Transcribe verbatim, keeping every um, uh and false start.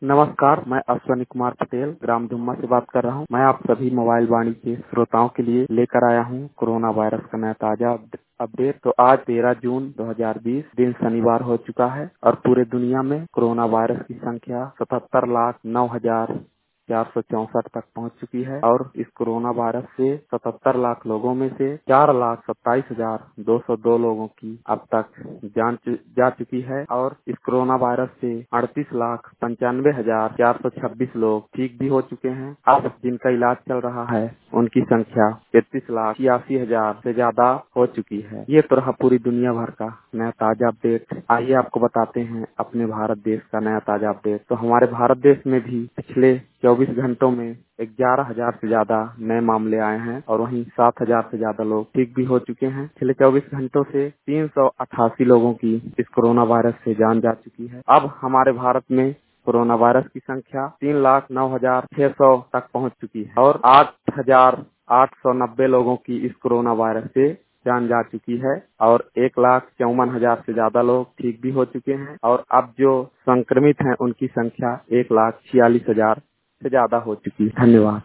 नमस्कार, मैं अश्वनी कुमार पटेल ग्राम धुम्मा से बात कर रहा हूं। मैं आप सभी मोबाइल वाणी के श्रोताओं के लिए लेकर आया हूं कोरोना वायरस का नया ताजा अपडेट। तो आज तेरह जून दो हज़ार बीस दिन शनिवार हो चुका है और पूरे दुनिया में कोरोना वायरस की संख्या सतहत्तर लाख नौ हजार चार सौ चौसठ तक पहुंच चुकी है और इस कोरोना वायरस से सतहत्तर लाख लोगों में से चार लाख सत्ताईस हजार दो सौ दो लोगों की अब तक जान चु, जा चुकी है और इस कोरोना वायरस से अड़तीस लाख पंचानवे हजार चार सौ छब्बीस लोग ठीक भी हो चुके हैं। अब जिनका इलाज चल रहा है उनकी संख्या तैतीस लाख छियासी हजार से ज्यादा हो चुकी है। ये तो रहा पूरी दुनिया भर का नया ताजा अपडेट। आइए आपको बताते हैं अपने भारत देश का नया ताजा अपडेट। तो हमारे भारत देश में भी पिछले चौबीस घंटों में ग्यारह हजार से ज्यादा नए मामले आए हैं और वहीं सात हजार से ज्यादा लोग ठीक भी हो चुके हैं। पिछले चौबीस घंटों से तीन सौ अट्ठासी लोगों की इस कोरोना वायरस से जान जा चुकी है। अब हमारे भारत में कोरोना वायरस की संख्या तीन लाख नौ हजार छह सौ तक पहुंच चुकी है और आठ हजार आठ सौ नब्बे लोगों की इस कोरोना वायरस से जान जा चुकी है और एक लाख चौवन हजार से ज्यादा लोग ठीक भी हो चुके हैं और अब जो संक्रमित हैं उनकी संख्या एक लाख छियालीस हजार से ज्यादा हो चुकी है। धन्यवाद।